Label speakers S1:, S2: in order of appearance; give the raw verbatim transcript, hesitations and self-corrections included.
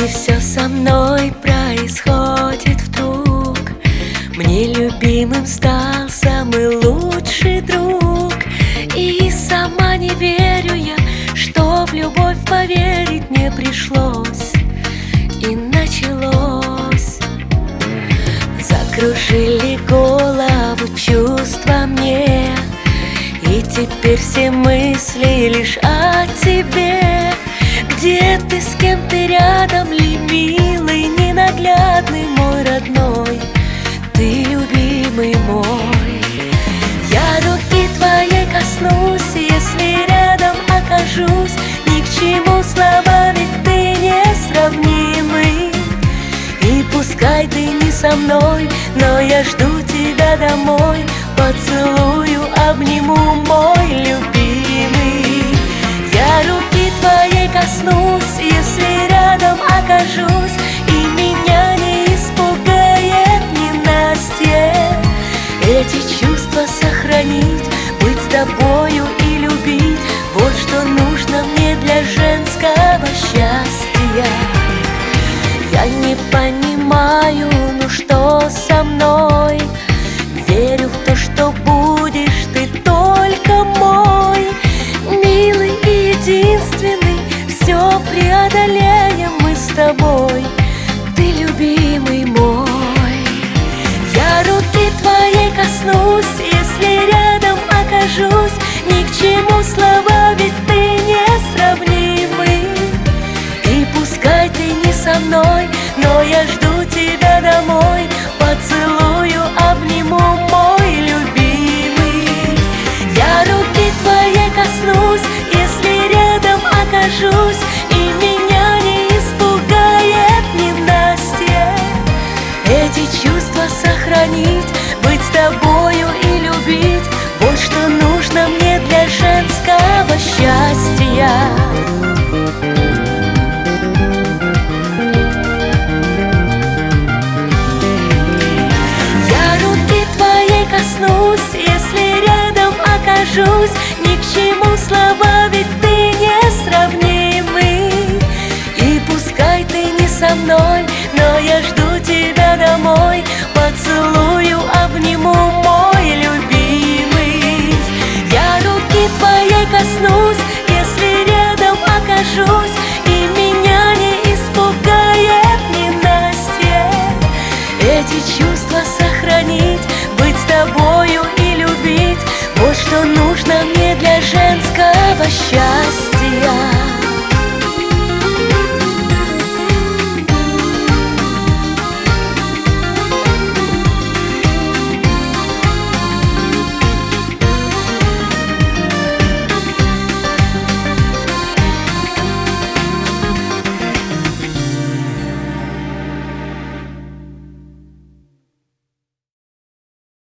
S1: И все со мной происходит вдруг. Мне любимым стал самый лучший друг. И сама не верю я, что в любовь поверить не пришлось. И началось. Закружили голову чувства мне, и теперь все мысли лишь о тебе. Где ты, с кем ты рядом ли, милый, ненаглядный мой родной, ты любимый мой. Я руки твоей коснусь, если рядом окажусь. Ни к чему слова, ведь ты несравнимый. И пускай ты не со мной, но я жду тебя домой. Поцелую, обниму, мой любимый. Я руки твоей коснусь, если рядом окажусь. И меня не испугает ненастье. Эти чувства сохранить, быть с тобою и любить, вот что нужно мне для женского счастья. Я не понимаю, ну что со мной. Верю в то, что будешь ты только мой. Милый и единственный, все преодолеем мы с тобой, ты любимый мой. Я руки твоей коснусь, если рядом окажусь. Ни к чему слова, ведь ты несравнимый. И пускай ты не со мной, но я жду тебя домой. Поцелую, обниму, мой любимый. Я руки твоей коснусь, если рядом окажусь. И меня не испугает ненастье. Эти чувства сохранить, быть с тобою и любить, вот что нужно мне для женского счастья. Коснусь, если рядом окажусь. Ни к чему слова, ведь ты несравнимый. И пускай ты не со мной, но я жду тебя домой. Поцелую, обниму, мой любимый. Я руки твоей коснусь, если рядом окажусь. И меня не испугает ненастье. Эти чувства сохранить, быть с тобою и любить, вот что нужно мне для женского счастья.